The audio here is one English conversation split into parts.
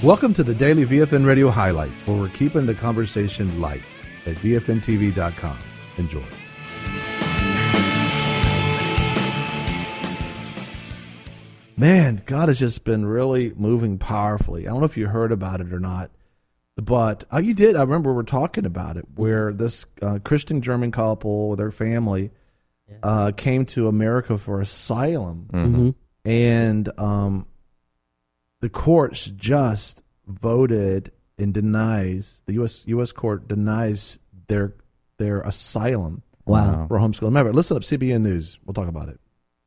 Welcome to the Daily VFN Radio Highlights, where we're keeping the conversation light at VFNTV.com. Enjoy. Man, God has just been really moving powerfully. I don't know if you heard about it or not, but you did. I remember we were talking about it, where this Christian German couple with their family came to America for asylum. Mm-hmm. And the courts just voted and denies, the U.S. court denies their asylum for homeschooling. Remember, listen up, CBN News. We'll talk about it.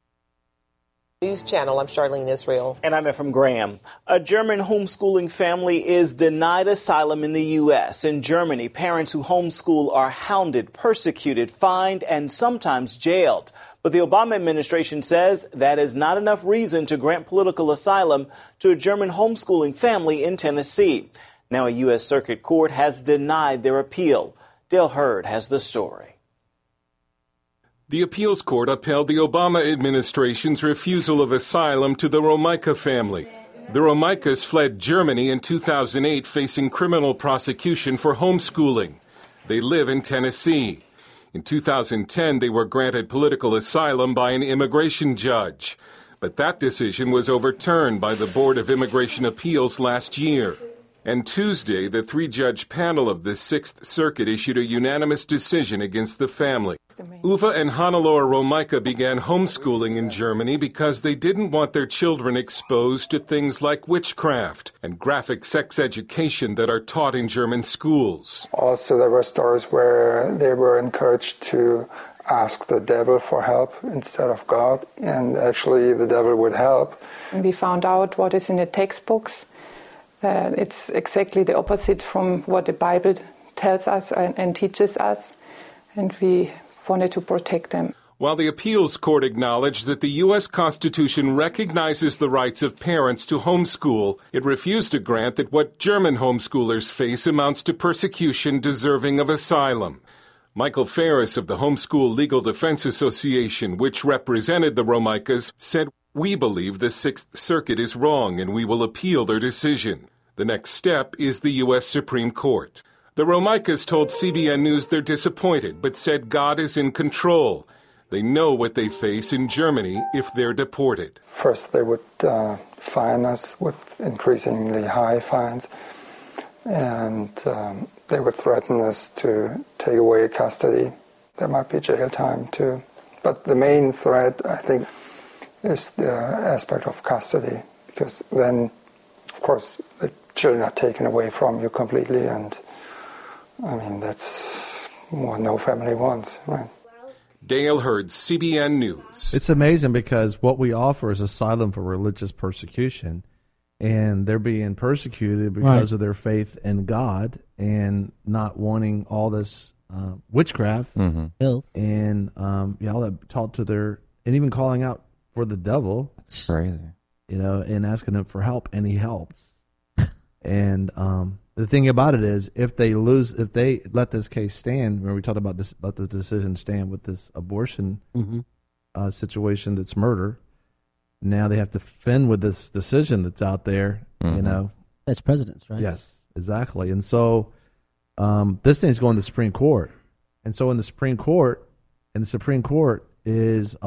News Channel. I'm Charlene Israel. And I'm Ephraim Graham. A German homeschooling family is denied asylum in the U.S. In Germany, parents who homeschool are hounded, persecuted, fined, and sometimes jailed. But the Obama administration says that is not enough reason to grant political asylum to a German homeschooling family in Tennessee. Now a U.S. Circuit Court has denied their appeal. Dale Hurd has the story. The appeals court upheld the Obama administration's refusal of asylum to the Romica family. The Romicas fled Germany in 2008 facing criminal prosecution for homeschooling. They live in Tennessee. In 2010, they were granted political asylum by an immigration judge. But that decision was overturned by the Board of Immigration Appeals last year. And Tuesday, the three-judge panel of the Sixth Circuit issued a unanimous decision against the family. Uwe and Hannelore Romica began homeschooling in Germany because they didn't want their children exposed to things like witchcraft and graphic sex education that are taught in German schools. Also, there were stories where they were encouraged to ask the devil for help instead of God, and actually the devil would help. We found out what is in the textbooks. It's exactly the opposite from what the Bible tells us and teaches us, and we wanted to protect them. While the appeals court acknowledged that the U.S. Constitution recognizes the rights of parents to homeschool, it refused to grant that what German homeschoolers face amounts to persecution deserving of asylum. Michael Ferris of the Homeschool Legal Defense Association, which represented the Romicas, said, "We believe the Sixth Circuit is wrong and we will appeal their decision." The next step is the U.S. Supreme Court. The Romicas told CBN News they're disappointed, but said God is in control. They know what they face in Germany if they're deported. First, they would fine us with increasingly high fines, and they would threaten us to take away custody. There might be jail time, too. But the main threat, I think, is the aspect of custody, because then, of course, the children are taken away from you completely, and I mean, that's what no family wants, right? Dale Hurd, CBN News. It's amazing because what we offer is asylum for religious persecution, and they're being persecuted because of their faith in God and not wanting all this witchcraft filth, and all that taught to their, and even calling out for the devil. That's crazy. And asking him for help, and he helps. And the thing about it is, if they let this case stand, when we talked about this, let the decision stand with this abortion situation that's murder, now they have to fend with this decision that's out there, That's presidents, right? Yes, exactly. And so this thing's going to the Supreme Court. And so in the Supreme Court is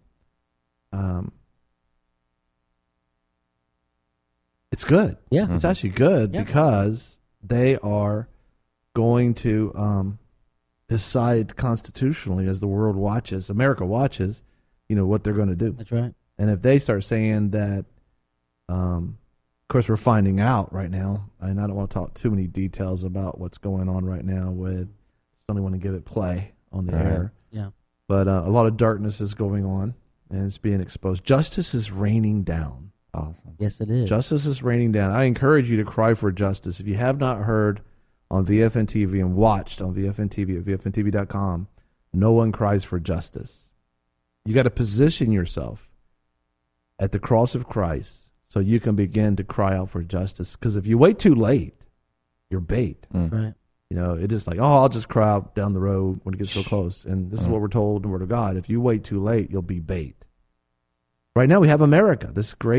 it's good. Yeah. It's actually good because they are going to decide constitutionally, as the world watches, America watches, what they're going to do. That's right. And if they start saying that, of course, we're finding out right now, and I don't want to talk too many details about what's going on right now with, just only want to give it play on the air. Yeah. But a lot of darkness is going on, and it's being exposed. Justice is raining down. Awesome. Yes, it is. Justice is raining down. I encourage you to cry for justice. If you have not heard on VFN TV and watched on VFN TV at VFNTV.com, no one cries for justice. You got to position yourself at the cross of Christ so you can begin to cry out for justice. Because if you wait too late, you're bait. That's right. It's just like, I'll just cry out down the road when it gets so close. And this is what we're told in the Word of God. If you wait too late, you'll be bait. Right now we have America, this great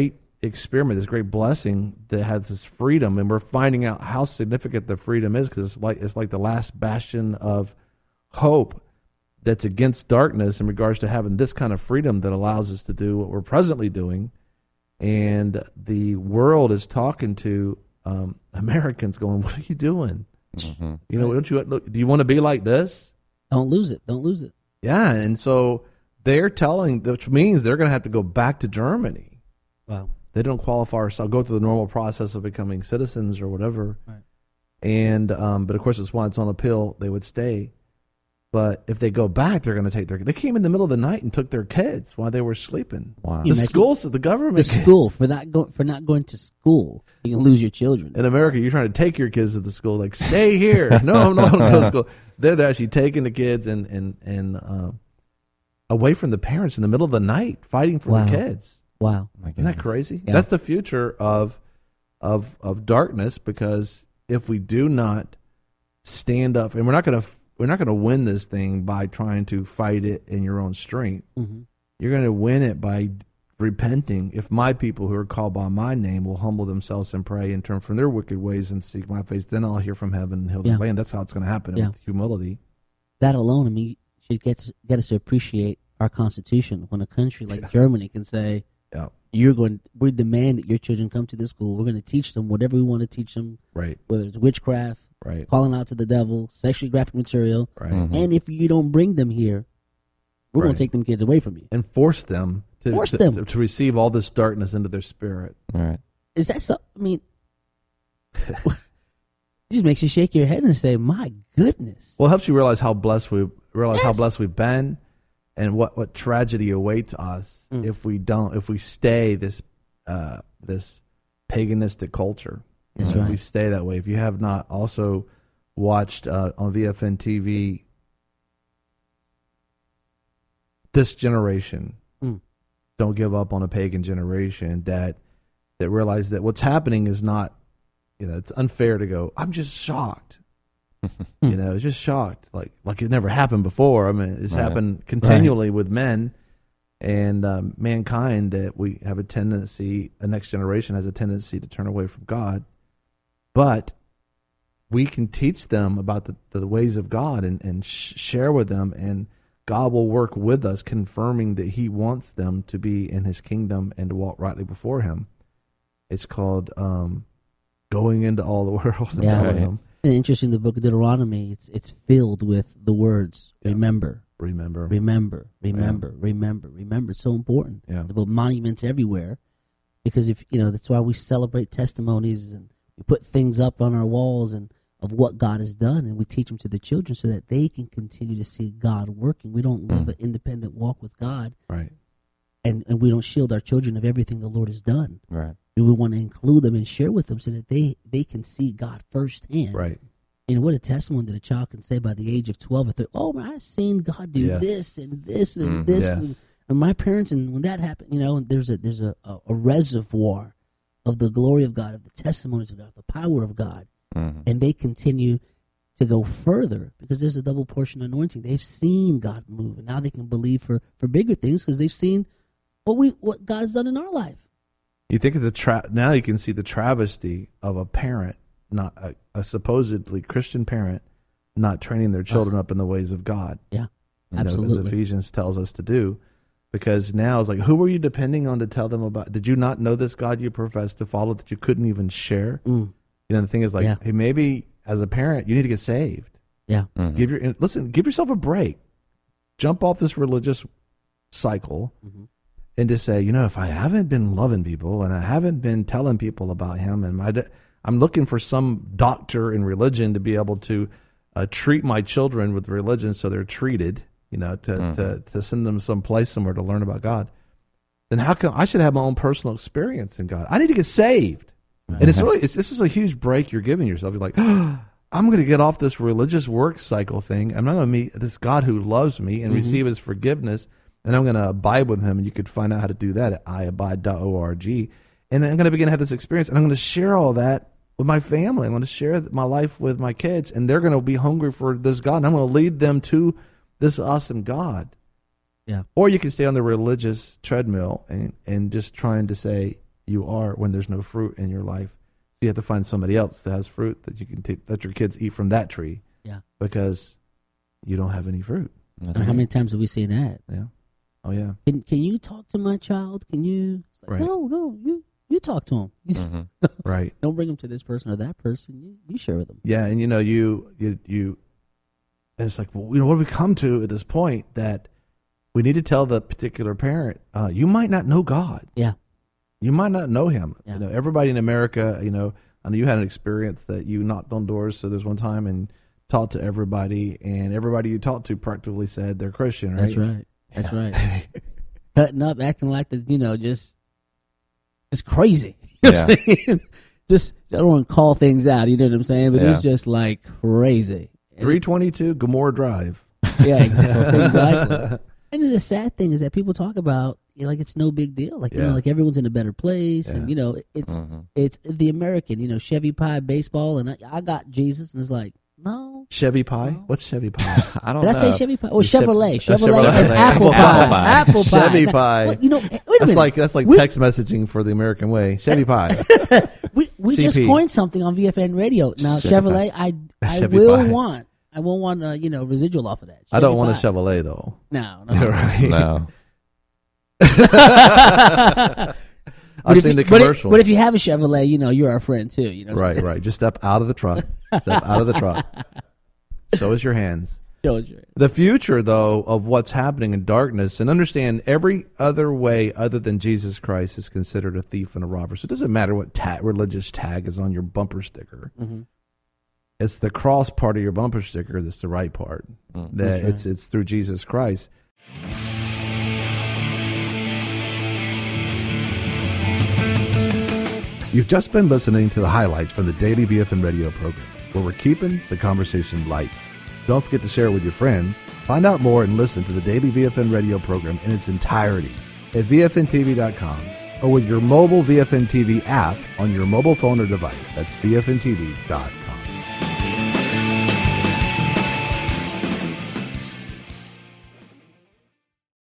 experiment, this great blessing that has this freedom, and we're finding out how significant the freedom is, because it's like the last bastion of hope that's against darkness in regards to having this kind of freedom that allows us to do what we're presently doing. And the world is talking to Americans, going, "What are you doing? Mm-hmm. You know, don't you look? Do you want to be like this? Don't lose it. Don't lose it. Yeah." And so they're telling, which means they're going to have to go back to Germany. Wow. They don't qualify or go through the normal process of becoming citizens or whatever. Right. And but of course, it's why it's on appeal. They would stay. But if they go back, they're going to take they came in the middle of the night and took their kids while they were sleeping. Wow. The schools, the government. The school, for not going to school, you can lose your children. In America, you're trying to take your kids to the school, like, stay here. No, go to school. They're actually taking the kids and away from the parents in the middle of the night, fighting for Wow. the kids. Wow. Isn't that crazy? Yeah. That's the future of darkness, because if we do not stand up, and we're not going to win this thing by trying to fight it in your own strength. Mm-hmm. You're going to win it by repenting. If my people who are called by my name will humble themselves and pray and turn from their wicked ways and seek my face, then I'll hear from heaven and heal the land. That's how it's going to happen, with humility. That alone, I mean, should get us to appreciate our Constitution. When a country like Germany can say, we demand that your children come to this school. We're going to teach them whatever we want to teach them, right? Whether it's witchcraft, right, calling out to the devil, sexually graphic material, right. Mm-hmm. And if you don't bring them here, we're going to take them kids away from you and force them to receive all this darkness into their spirit. All right. Is that so? I mean, it just makes you shake your head and say, "My goodness." Well, it helps you realize how blessed we've been, and what tragedy awaits us if we stay this paganistic culture. That's right. If we stay that way. If you have not also watched on VFN TV, This Generation, don't give up on a pagan generation that realize that what's happening is not, it's unfair to go, "I'm just shocked." It's just shocked, like it never happened before. I mean, it's happened continually with men and mankind, that we have a tendency, a next generation has a tendency to turn away from God. But we can teach them about the ways of God and share with them, and God will work with us, confirming that He wants them to be in His kingdom and to walk rightly before Him. It's called going into all the world and telling them. And interesting, the book of Deuteronomy, it's filled with the words, remember. Remember. Remember, remember, remember, remember. It's so important. Yeah. There are monuments everywhere, because that's why we celebrate testimonies and we put things up on our walls and of what God has done, and we teach them to the children so that they can continue to see God working. We don't live an independent walk with God, right? And we don't shield our children of everything the Lord has done, right? We want to include them and share with them so that they can see God firsthand, right? What a testimony that a child can say by the age of 12 or 13. "Oh, I've seen God do this and this and this." Yes. And my parents, and when that happened, and there's a reservoir of the glory of God, of the testimonies of God, the power of God. And they continue to go further because there's a double portion anointing. They've seen God move, and now they can believe for bigger things because they've seen what God's done in our life. You think it's now you can see the travesty of a parent, not a supposedly Christian parent, not training their children up in the ways of God. Yeah, absolutely. As Ephesians tells us to do. Because now it's like, who were you depending on to tell them about? Did you not know this God you profess to follow that you couldn't even share? The thing is, like, hey, maybe as a parent, you need to get saved. Yeah. Give yourself a break. Jump off this religious cycle and just say, if I haven't been loving people and I haven't been telling people about Him, and I'm looking for some doctor in religion to be able to treat my children with religion so they're treated, to send them someplace somewhere to learn about God, then how come I should have my own personal experience in God? I need to get saved. And this is a huge break you're giving yourself. You're like, I'm going to get off this religious work cycle thing. I'm not going to meet this God who loves me and receive His forgiveness, and I'm going to abide with Him. And you could find out how to do that at iabide.org. And then I'm going to begin to have this experience, and I'm going to share all that with my family. I'm going to share my life with my kids, and they're going to be hungry for this God, and I'm going to lead them to this awesome God. Yeah. Or you can stay on the religious treadmill and just trying to say, you are when there's no fruit in your life. So you have to find somebody else that has fruit that you can let your kids eat from that tree. Yeah. Because you don't have any fruit. How many times have we seen that? Yeah. Oh yeah. Can you talk to my child? Can you? It's like, Right. No. You talk to him. Right. Don't bring him to this person or that person. You share with them. Yeah, and you and it's like, well, what do we come to at this point that we need to tell the particular parent, you might not know God. Yeah. You might not know him. Yeah. Everybody in America, I know you had an experience that you knocked on doors. So there's one time and talked to everybody, and everybody you talked to practically said they're Christian, right? That's right. Cutting up, acting like just it's crazy. You know what I'm saying? Just, I don't want to call things out, you know what I'm saying? But it's just like crazy. 322 Gomorrah Drive. Yeah, exactly. And the sad thing is that people talk about, like it's no big deal. Like, like everyone's in a better place. And, it's the American, Chevy Pie baseball. And I got Jesus. And it's like, no. Chevy Pie? No. What's Chevy Pie? I don't know. Did I say Chevy Pie? Or Chevrolet. Chevrolet and Apple Pie. Apple Pie. Chevy Pie. Wait a minute. That's like text messaging for the American way. Chevy Pie. we just coined something on VFN Radio. Now, Chevrolet, I will want residual off of that. I don't want a Chevrolet though. No. Right. No. I've seen the commercial. But if you have a Chevrolet, you're our friend too. Right. Just step out of the truck. Show us your hands. The future, though, of what's happening in darkness, and understand every other way other than Jesus Christ is considered a thief and a robber. So it doesn't matter what religious tag is on your bumper sticker. Mm-hmm. It's the cross part of your bumper sticker that's the right part. It's through Jesus Christ. You've just been listening to the highlights from the Daily VFN Radio program, where we're keeping the conversation light. Don't forget to share it with your friends. Find out more and listen to the Daily VFN Radio program in its entirety at VFNTV.com or with your mobile VFN TV app on your mobile phone or device. That's VFNTV.com.